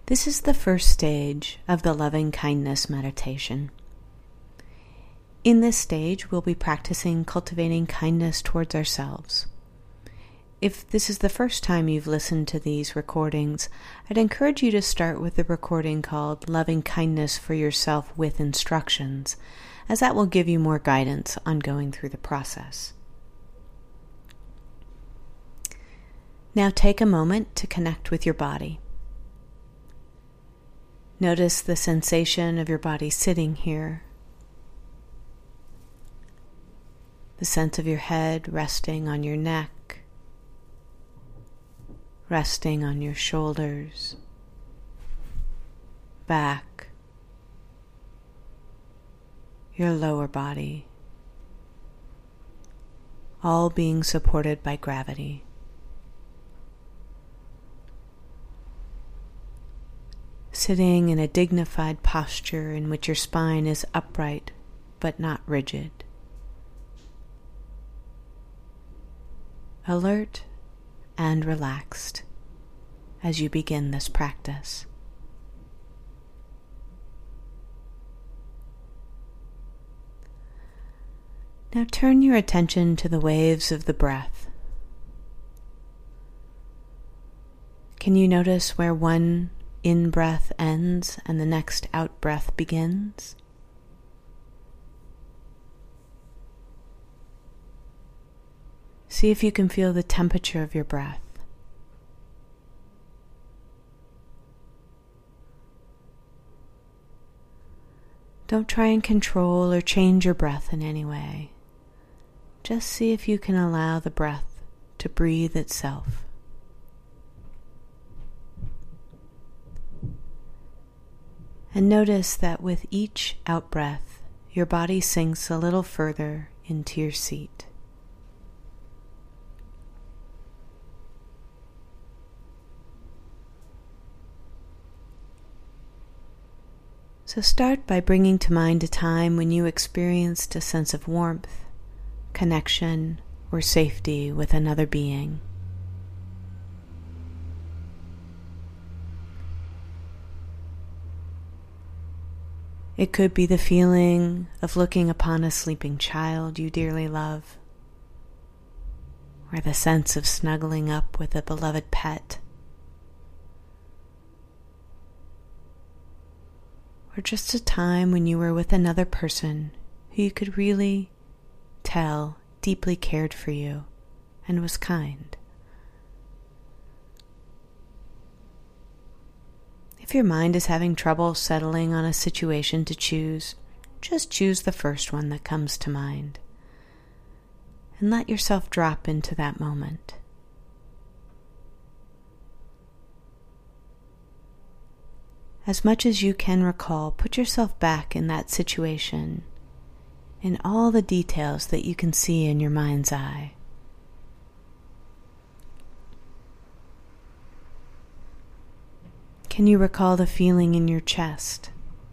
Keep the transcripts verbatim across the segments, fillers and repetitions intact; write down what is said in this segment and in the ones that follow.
This is the first stage of the loving kindness meditation. In this stage, we'll be practicing cultivating kindness towards ourselves. If this is the first time you've listened to these recordings, I'd encourage you to start with the recording called Loving Kindness for Yourself with Instructions, as that will give you more guidance on going through the process. Now take a moment to connect with your body. Notice the sensation of your body sitting here, the sense of your head resting on your neck, resting on your shoulders, back, your lower body, all being supported by gravity. Sitting in a dignified posture in which your spine is upright but not rigid. Alert and relaxed as you begin this practice. Now turn your attention to the waves of the breath. Can you notice where one in-breath ends and the next out-breath begins? See if you can feel the temperature of your breath. Don't try and control or change your breath in any way. Just see if you can allow the breath to breathe itself. And notice that with each out-breath, your body sinks a little further into your seat. So start by bringing to mind a time when you experienced a sense of warmth, connection, or safety with another being. It could be the feeling of looking upon a sleeping child you dearly love, or the sense of snuggling up with a beloved pet, or just a time when you were with another person who you could really tell deeply cared for you and was kind. If your mind is having trouble settling on a situation to choose, just choose the first one that comes to mind and let yourself drop into that moment. As much as you can recall, put yourself back in that situation in all the details that you can see in your mind's eye. Can you recall the feeling in your chest?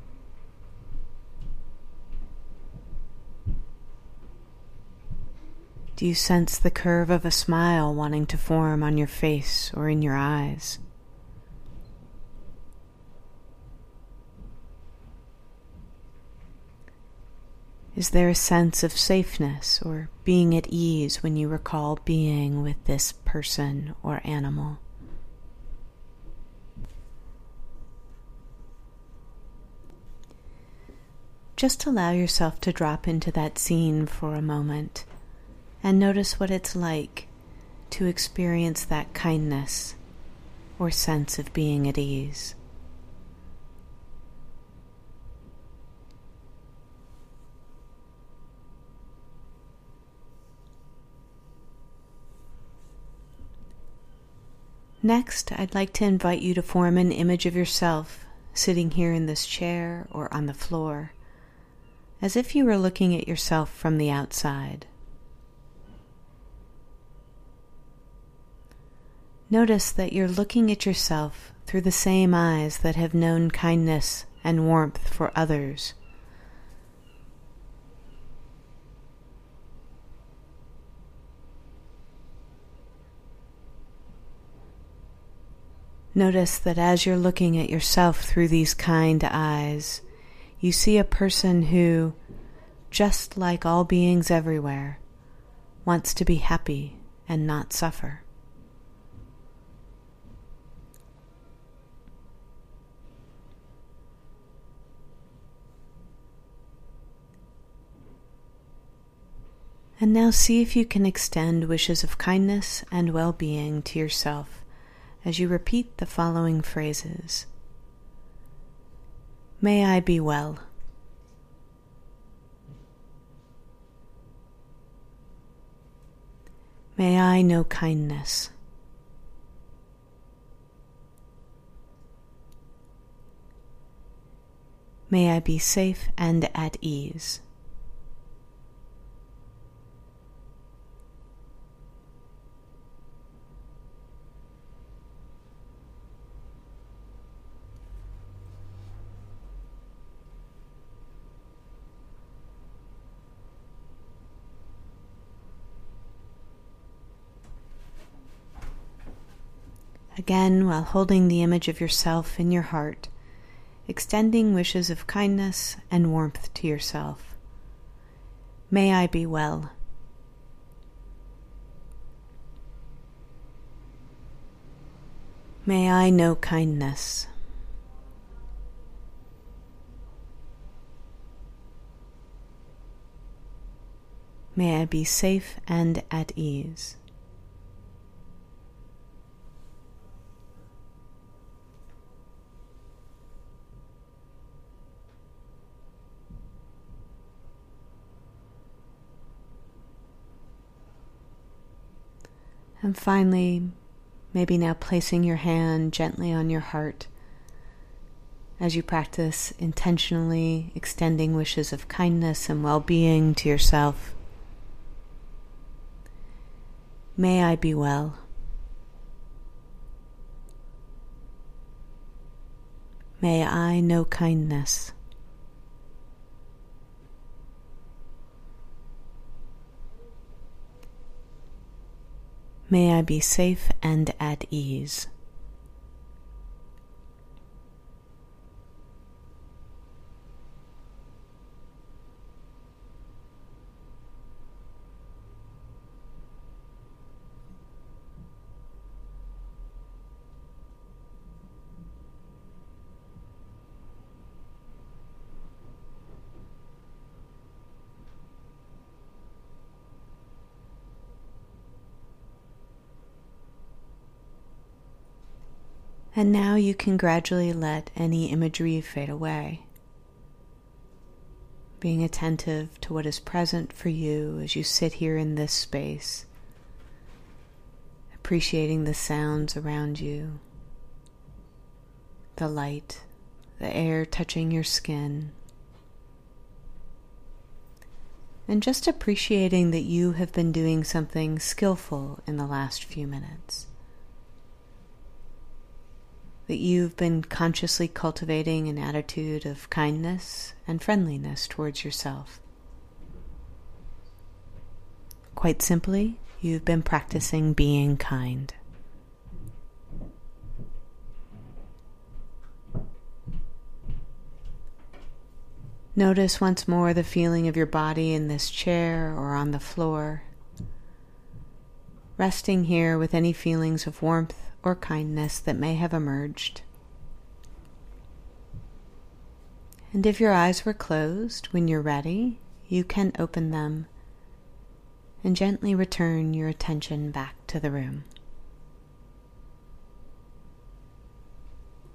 Do you sense the curve of a smile wanting to form on your face or in your eyes? Is there a sense of safeness or being at ease when you recall being with this person or animal? Just allow yourself to drop into that scene for a moment and notice what it's like to experience that kindness or sense of being at ease. Next, I'd like to invite you to form an image of yourself sitting here in this chair or on the floor, as if you were looking at yourself from the outside. Notice that you're looking at yourself through the same eyes that have known kindness and warmth for others. Notice that as you're looking at yourself through these kind eyes, you see a person who, just like all beings everywhere, wants to be happy and not suffer. And now see if you can extend wishes of kindness and well-being to yourself as you repeat the following phrases. May I be well. May I know kindness. May I be safe and at ease. Again, while holding the image of yourself in your heart, extending wishes of kindness and warmth to yourself. May I be well. May I know kindness. May I be safe and at ease. And finally, maybe now placing your hand gently on your heart as you practice intentionally extending wishes of kindness and well-being to yourself. May I be well. May I know kindness. May I be safe and at ease. And now you can gradually let any imagery fade away, being attentive to what is present for you as you sit here in this space, appreciating the sounds around you, the light, the air touching your skin, and just appreciating that you have been doing something skillful in the last few minutes. That you've been consciously cultivating an attitude of kindness and friendliness towards yourself. Quite simply, you've been practicing being kind. Notice once more the feeling of your body in this chair or on the floor, resting here with any feelings of warmth or kindness that may have emerged. And if your eyes were closed, when you're ready, you can open them and gently return your attention back to the room.